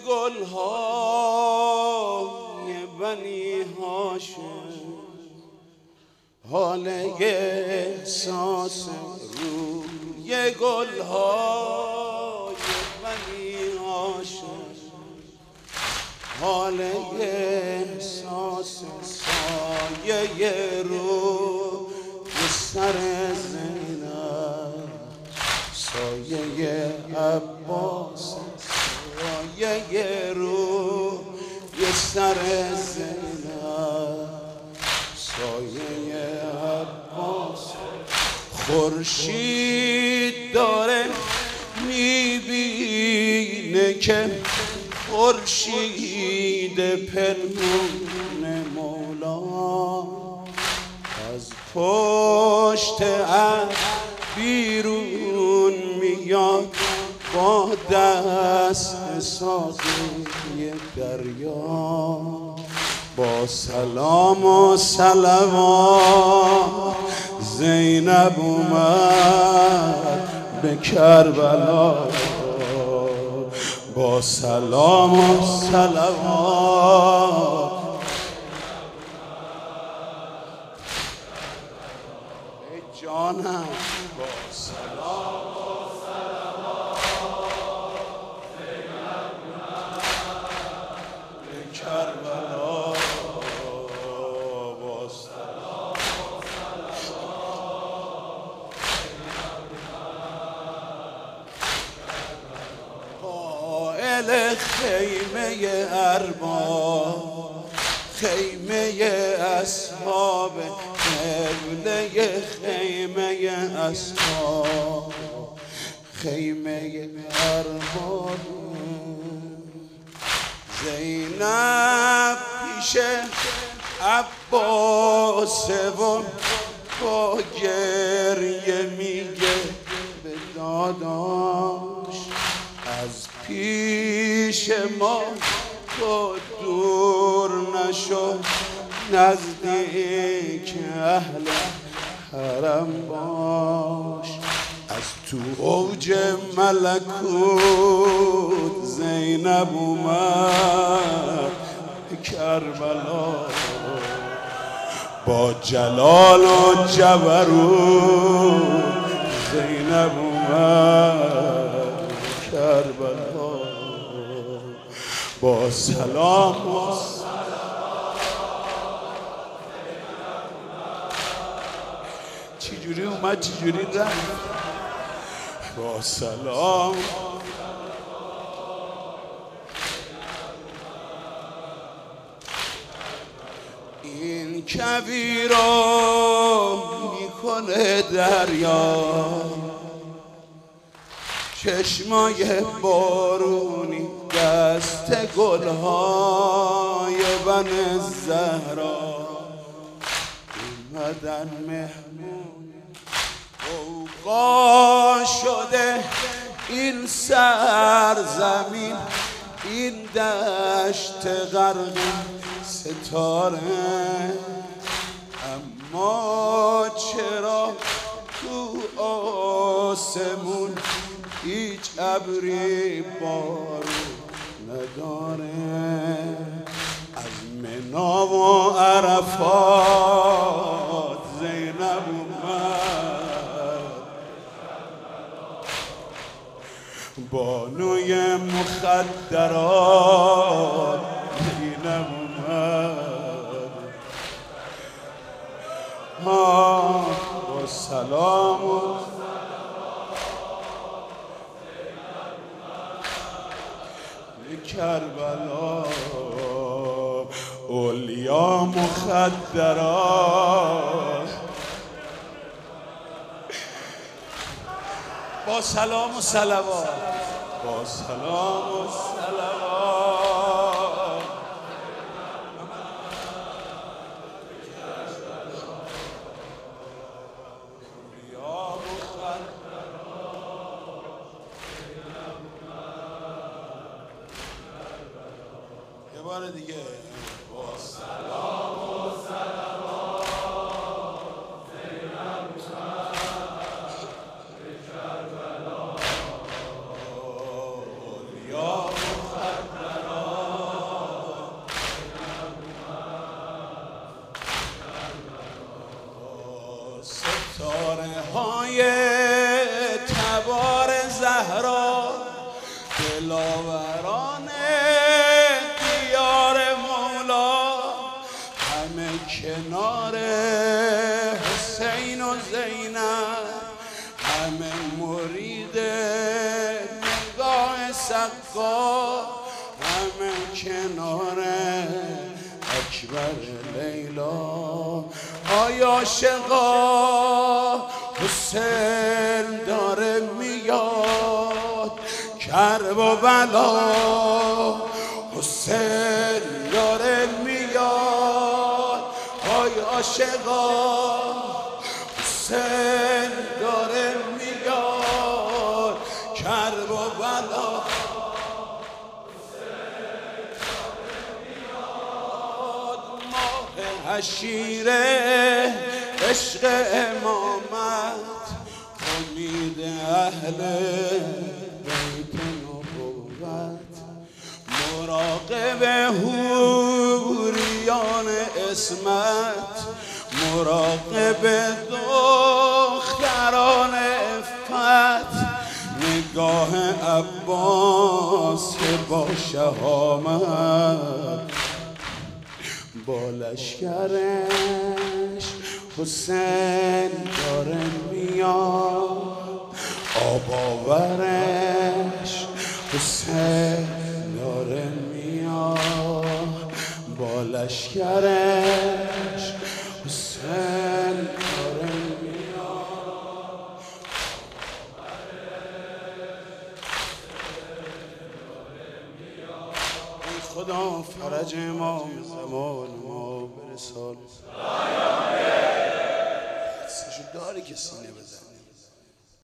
گل‌های بنی هاشم، حال احساس روی گل‌های بنی هاشم، حال احساس سایه روی سر زینب، سایه عباس، سایه روی سر زینب، سایه عباس. خورشید داره میبینه که خورشید پنهون مولا از پشت ابر بیرون میاد با دست ساقی دریا. با سلام و صلوات زینب اومد به کربلا، با سلام و صلوات ای جانم، با سلام و صلوات زینب اومد به کربلا، با سلام و صلوات قائل خیمه ارباب، خیمه اصحاب قبله، خیمه اصحاب، خیمه ارباب. زینب پیش عباسه و با گریه میگه به داداش، از پیش ما تو دور نشو، نزدیک اهل حرم باش. از تو اوج ملکوت زینب اومد کربلا، با جلال و جبروت زینب اومد کربلا، با سلام و چجوری اومد چجوری رفت، با سلام. این کویرا میکنه دریا، چشمای بارونی دست گلهای بن زهرا، اومدن مهمون غوغا شده این سرزمین، این دشت غرق ستاره. اما چرا تو آسمون هیچ ابری بارون نداره؟ از منا و عرفات زینب اومد، بانوی مخدرات زینب اومد، با سلام و کربلا. اولیا مخدرات با سلام و صلوات، با سلام و صلوات اولیا مخدرات. یه بار دیگه با سلام و صلوات زینب به کربلا، اولیا مخدرات دلاوران دیار مولا همه کنار حسین و زینب، همه مرید نگاه سقا، همه کنار اکبر لیلا. آیا عاشقا حسین داره میاد کرب و بلا، حسین داره میاد. آیا عاشقا حسین داره میاد کرب و بلا. عشیره عشق امامت، امید اهل بیت نبوت، مراقب حوریان اسمت، مراقب دختران عفت، نگاه عباس که با شهامت، با لشکرش حسین داره میاد، آب آورش حسین داره میاد، با لشکرش حسین داره میاد. ای خدا فرج امام زمان ما برسان. حسشو داره که سینه بزن.